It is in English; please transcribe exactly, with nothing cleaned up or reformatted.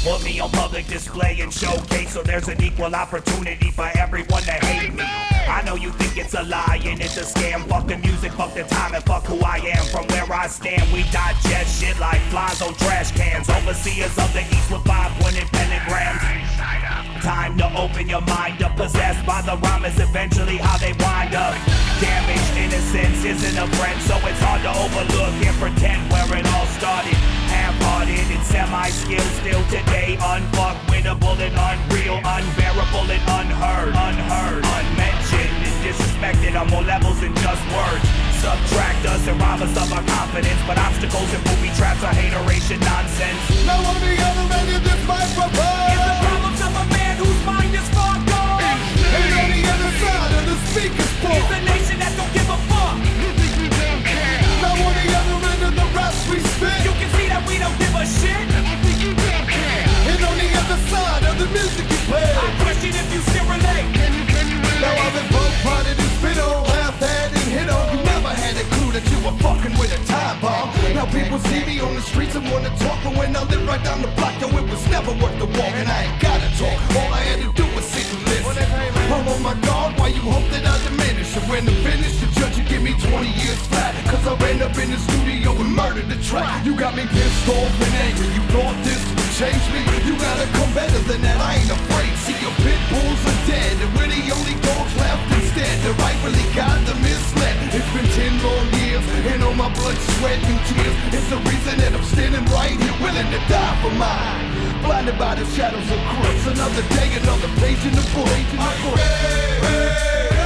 Put me on public display and showcase, so there's an equal opportunity for everyone to hate me. I know you think it's a lie and it's a scam. Fuck the music, fuck the time, and fuck who I am. From where I stand, we digest shit like flies on trash cans. Overseers of the East with five-pointed pentagrams. Time to open your mind up. Possessed by the rhyme is eventually how they wind up. Damaged innocence isn't a friend, so it's hard to overlook and pretend where it all started. Half-hearted and semi-skilled, still today unfuckwittable and unreal, unbearable and unheard, unheard, unmentioned and disrespected on more levels than just words. Subtract us and rob us of our confidence, but obstacles and booby traps are hateration nonsense. Now on the other end of this microphone is the problems of a man whose mind is far gone. And on the other side of the speaker's phone is a nation that don't give a fuck. Now on the other end of the raps we spit, you can see that we don't give a shit. And on the other side of the music you play, I question if you still relate. Now I've been both prodded and spit on, laughed at and hit on. You never had a clue that you were fucking with a time bomb. Now people see me on the streets and wanna talk, but when I live right down the block, yo, it was never worth the walk. And I ain't gotta talk, all I had to do was sit and listen. I'm on my guard, why you hope that I diminish? And when I finish, the judge will give me twenty years flat, cause I ran up in the studio and murdered the track. You got me pissed off and angry, you thought this would change me? You gotta come better than that, I ain't afraid. See, your pit bulls are dead, and we're the only dogs left instead. The right really got them misled. It's been ten long years, and all my blood, sweat, and tears is the reason that I'm standing right here, willing to die for mine. Blinded by the shadows of crooks, another day, another page in the book. I quit.